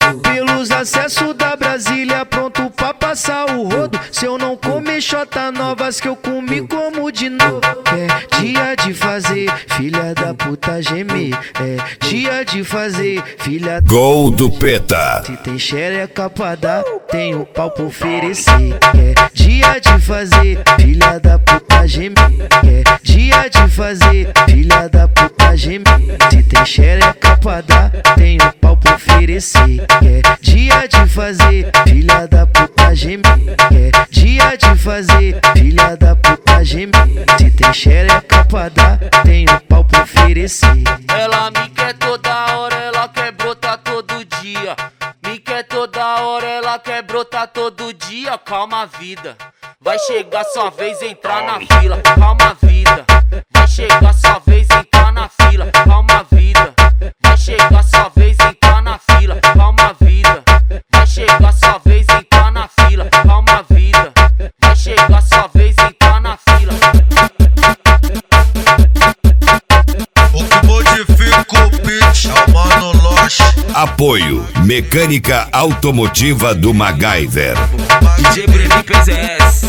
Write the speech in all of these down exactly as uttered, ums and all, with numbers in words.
Pelos acessos da Brasília, pronto pra passar o rodo. Se eu não comer xota novas que eu comi como de novo. É dia de fazer, filha da puta gemer. É dia de fazer, filha da... Gol do Peta. Se tem xereca pra dar, tem o pau pra oferecer. É dia de fazer, filha da puta gemer. É dia de fazer, filha da puta gemer. Se tem xereca pra dar, tem o pau pra oferecer. É dia de fazer, filha da puta gemer. É dia de fazer, filha da puta gemer. Se tem xereca pra dar, tem o pau pra oferecer. Ela me quer toda hora, ela quer brotar todo dia. Me quer toda hora, ela quer brotar todo dia. Calma, vida, vai chegar sua vez entrar na fila. Calma, vida, vai chegar sua vez entrar na fila. Calma, vida, vai chegar sua vez entrar na fila. Calma, vida, vai chegar sua vez entrar na fila. Calma, vida, vai chegar sua vez entrar na fila. O que modifica o beat é o Mano Loche. Apoio Mecânica Automotiva do MacGyver. D J Brenin P Z S.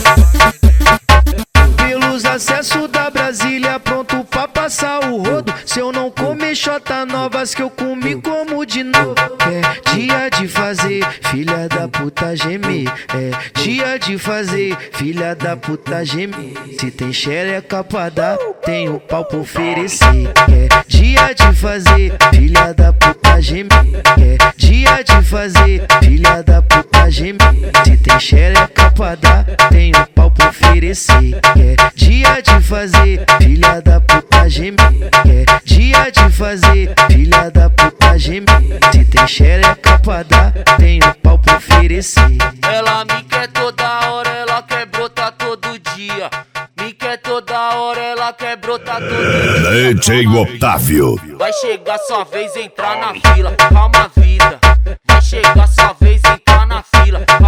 Pelos acessos da Brasília, pronto pra passar o rodo. Se eu não comer xota novas que eu comi como de novo. É dia de fazer, filha da puta gemer. É dia de fazer, filha da puta gemer. Se tem xereca pra dar, tem o pau pra oferecer. É dia de fazer, filha da puta gemer. É dia de fazer, filha da puta gemer. Se tem xereca pra dar, tem o pau pra oferecer. É dia de fazer, filha da puta gemer. É dia de fazer, filha da puta gemer. Se tem xereca pra dar, tem o pau pra oferecer. Ela me quer toda hora, ela quer brotar todo dia. Me quer toda hora, ela quer brotar todo dia. D J Otávio. Vai chegar sua vez entrar na fila. Calma, vida, vai chegar sua vez entrar na fila.